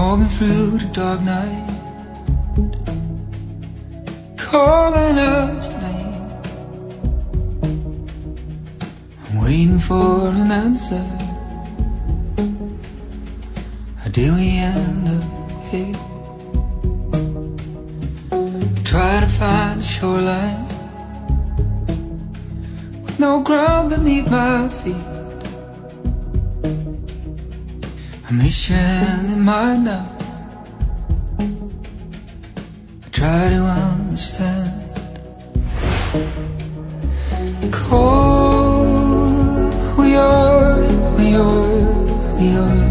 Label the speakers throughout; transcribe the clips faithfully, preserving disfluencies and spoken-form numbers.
Speaker 1: walking through the dark night, calling out your name. I'm waiting for an answer. How did we end up here? Try to find a shoreline with no ground beneath my feet. I miss your hand in mine now. I try to understand. Cold we are, we are, we are.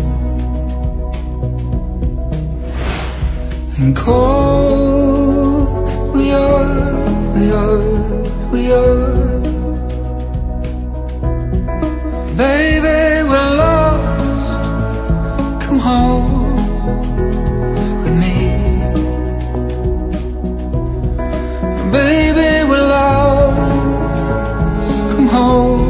Speaker 1: And cold we are, we are, we are. Baby, we're lost. Come home with me. Baby, we're lost. Come home.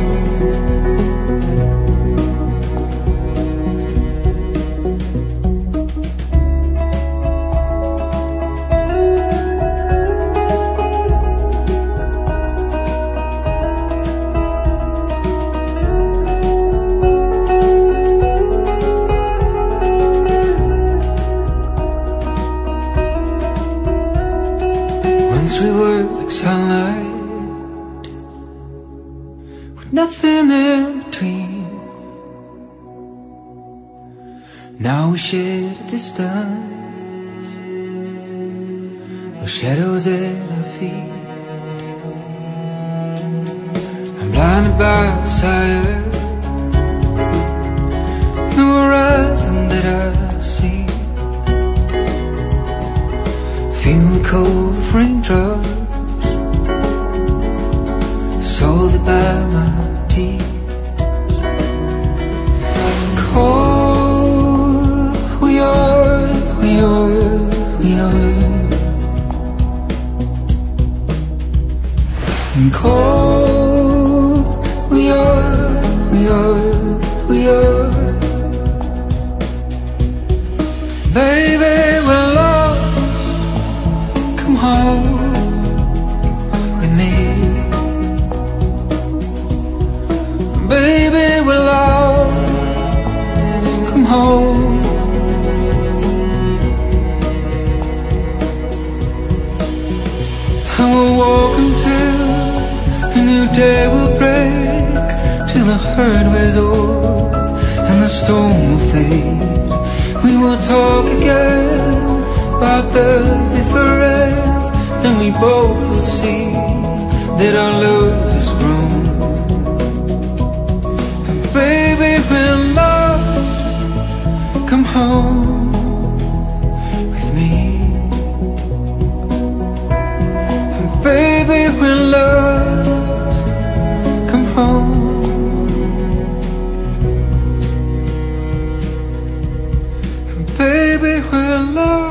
Speaker 1: Once we were like sunlight, with nothing in between. Now we share a distance, no shadows at our feet. I'm blinded by desire, no horizon that I see. Feel the cold raindrops, salted by my tears. Cold we are, we are, we are. And cold we are, we are, we are. Baby, we're lost. Come home with me. Baby, we're lost. Come home. I will walk until a new day will break, till the hurt wears off and the storm will fade. We will talk again about the difference, and we both will see that our love has grown. And baby, we're lost. Come home with me. And baby, we're lost. Come home. And baby, we're lost.